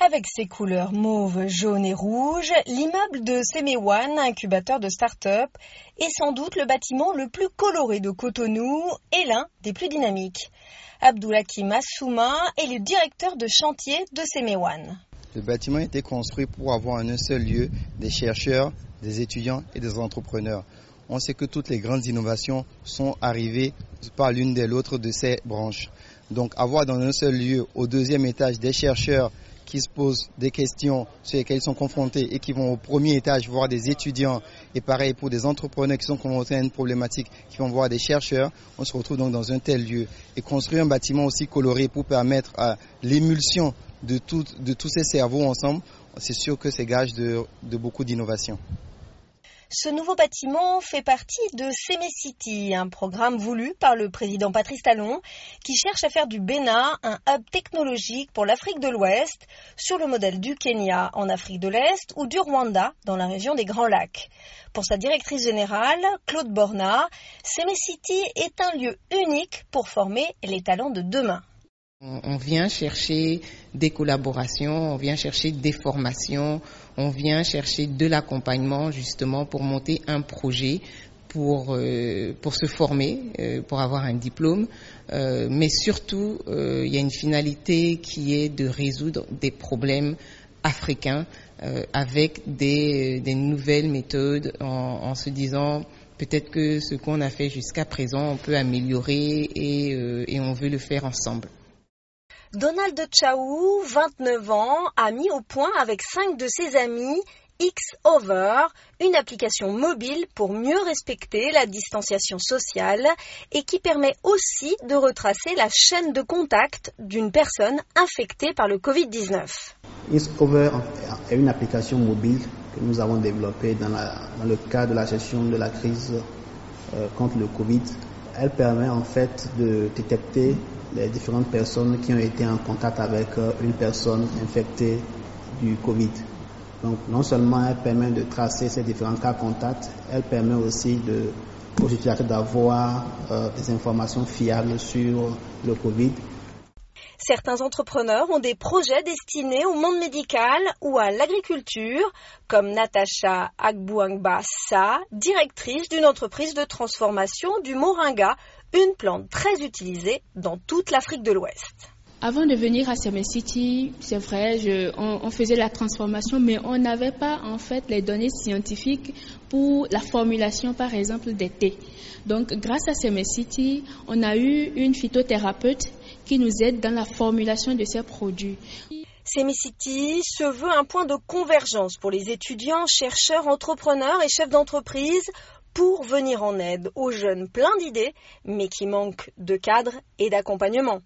Avec ses couleurs mauve, jaune et rouge, l'immeuble de Semewan, incubateur de start-up, est sans doute le bâtiment le plus coloré de Cotonou et l'un des plus dynamiques. Abdoulakim Assouma est le directeur de chantier de Semewan. Le bâtiment a été construit pour avoir en un seul lieu des chercheurs, des étudiants et des entrepreneurs. On sait que toutes les grandes innovations sont arrivées par l'une de l'autre de ces branches. Donc avoir dans un seul lieu, au deuxième étage, des chercheurs qui se posent des questions sur lesquelles ils sont confrontés et qui vont au premier étage voir des étudiants, et pareil pour des entrepreneurs qui sont confrontés à une problématique, qui vont voir des chercheurs, on se retrouve donc dans un tel lieu. Et construire un bâtiment aussi coloré pour permettre à l'émulsion de tous ces cerveaux ensemble, c'est sûr que c'est gage de beaucoup d'innovation. Ce nouveau bâtiment fait partie de Semecity, un programme voulu par le président Patrice Talon qui cherche à faire du Bénin un hub technologique pour l'Afrique de l'Ouest, sur le modèle du Kenya en Afrique de l'Est ou du Rwanda dans la région des Grands Lacs. Pour sa directrice générale, Claude Borna, Semecity est un lieu unique pour former les talents de demain. On vient chercher des collaborations, on vient chercher des formations, on vient chercher de l'accompagnement justement pour monter un projet, pour se former, pour avoir un diplôme. Mais surtout, il y a une finalité qui est de résoudre des problèmes africains avec des nouvelles méthodes en se disant peut-être que ce qu'on a fait jusqu'à présent, on peut améliorer et on veut le faire ensemble. Donald Chaou, 29 ans, a mis au point avec 5 de ses amis X-Over, une application mobile pour mieux respecter la distanciation sociale et qui permet aussi de retracer la chaîne de contact d'une personne infectée par le Covid-19. X-Over est une application mobile que nous avons développée dans le cadre de la gestion de la crise contre le Covid. Elle permet en fait de détecter les différentes personnes qui ont été en contact avec une personne infectée du Covid. Donc non seulement elle permet de tracer ces différents cas contacts, elle permet aussi aux utilisateurs d'avoir des informations fiables sur le Covid. Certains entrepreneurs ont des projets destinés au monde médical ou à l'agriculture, comme Natacha Agbouangba-Sa, directrice d'une entreprise de transformation du moringa, une plante très utilisée dans toute l'Afrique de l'Ouest. Avant de venir à Semecity, c'est vrai, on faisait la transformation, mais on n'avait pas en fait les données scientifiques pour la formulation, par exemple, des thés. Donc, grâce à Semecity, on a eu une phytothérapeute qui nous aide dans la formulation de ces produits. Semecity se veut un point de convergence pour les étudiants, chercheurs, entrepreneurs et chefs d'entreprise pour venir en aide aux jeunes pleins d'idées, mais qui manquent de cadre et d'accompagnement.